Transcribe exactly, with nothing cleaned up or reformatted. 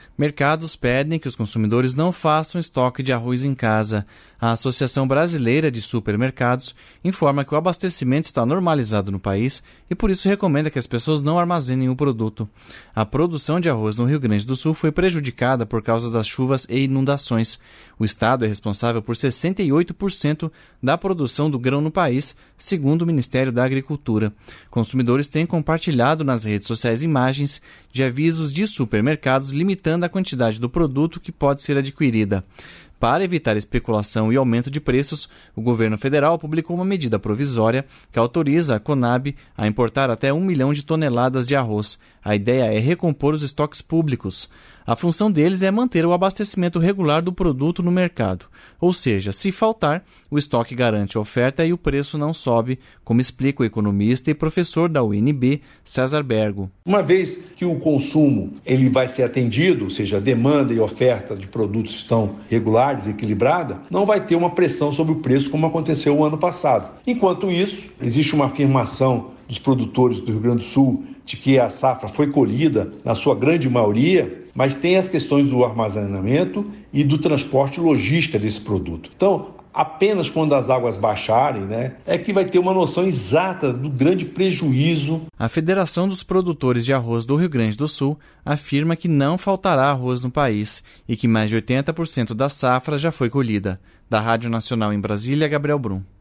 Mercados pedem que os consumidores não façam estoque de arroz em casa. A Associação Brasileira de Supermercados informa que o abastecimento está normalizado no país e por isso recomenda que as pessoas não armazenem o produto. A produção de arroz no Rio Grande do Sul foi prejudicada por causa das chuvas e inundações. O estado é responsável por sessenta e oito por cento da produção do grão no país, segundo o Ministério da Agricultura. Consumidores têm compartilhado nas redes sociais imagens de avisos de supermercados limitando a quantidade do produto que pode ser adquirida. Para evitar especulação e aumento de preços, o governo federal publicou uma medida provisória que autoriza a Conab a importar até um milhão de toneladas de arroz. A ideia é recompor os estoques públicos. A função deles é manter o abastecimento regular do produto no mercado. Ou seja, se faltar, o estoque garante a oferta e o preço não sobe, como explica o economista e professor da U N B, César Bergo. Uma vez que o consumo ele vai ser atendido, ou seja, a demanda e oferta de produtos estão regulares, equilibrada, não vai ter uma pressão sobre o preço como aconteceu o ano passado. Enquanto isso, existe uma afirmação dos produtores do Rio Grande do Sul de que a safra foi colhida na sua grande maioria, mas tem as questões do armazenamento e do transporte e logística desse produto. Então, apenas quando as águas baixarem, né, é que vai ter uma noção exata do grande prejuízo. A Federação dos Produtores de Arroz do Rio Grande do Sul afirma que não faltará arroz no país e que mais de oitenta por cento da safra já foi colhida. Da Rádio Nacional em Brasília, Gabriel Brum.